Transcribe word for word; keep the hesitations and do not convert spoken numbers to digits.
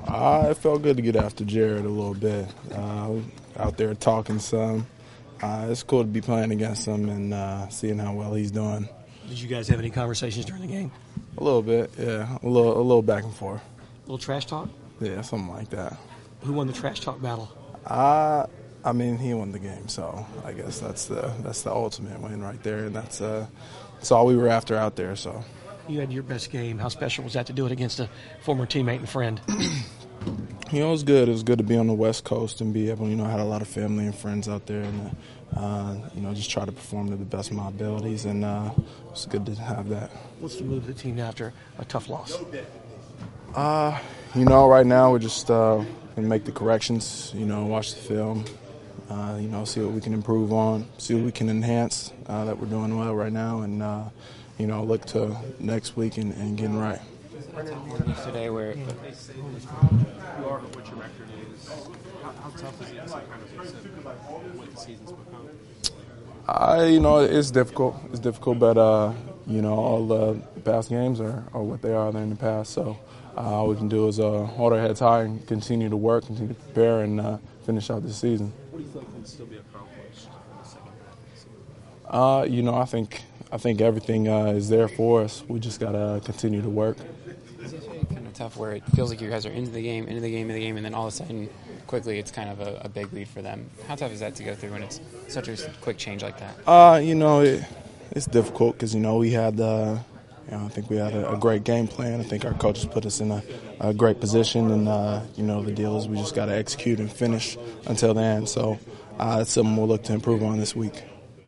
Uh, it felt good to get after Jared a little bit. Uh, out there talking some. Uh, it's cool to be playing against him and uh, seeing how well he's doing. Did you guys have any conversations during the game? A little bit, yeah. A little, a little back and forth. A little trash talk? Yeah, something like that. Who won the trash talk battle? Uh, I mean, he won the game, so I guess that's the that's the ultimate win right there, and that's uh, that's all we were after out there. So. You had your best game. How special was that to do it against a former teammate and friend? You know, it was good. It was good to be on the West Coast and be able, you know, I had a lot of family and friends out there, and uh, you know, just try to perform to the best of my abilities, and uh, it's good to have that. What's the move of the team now after a tough loss? Uh, you know, right now we're just uh, gonna make the corrections. You know, watch the film. Uh, you know, see what we can improve on, see what we can enhance uh, that we're doing well right now, and uh, you know, look to next week and, and getting right. Today, where you are what your record is, how, how tough is it to kind of accept what the season's become? I, you know, it's difficult. It's difficult, but uh, you know, all the past games are, are what they are. They're in the past, so uh, all we can do is uh, hold our heads high and continue to work, continue to prepare, and uh, finish out this season. What do you think can still be accomplished in the second half of the season? Uh, you know, I think I think everything uh, is there for us. We just gotta continue to work. Is it kind of tough where it feels like you guys are into the game, into the game, into the game, and then all of a sudden, quickly, it's kind of a, a big lead for them? How tough is that to go through when it's such a quick change like that? Uh, you know, it, it's difficult because, you know, we had, uh, you know, I think we had a, a great game plan. I think our coaches put us in a, a great position, and, uh, you know, the deal is we just got to execute and finish until the end. So uh, it's something we'll look to improve on this week.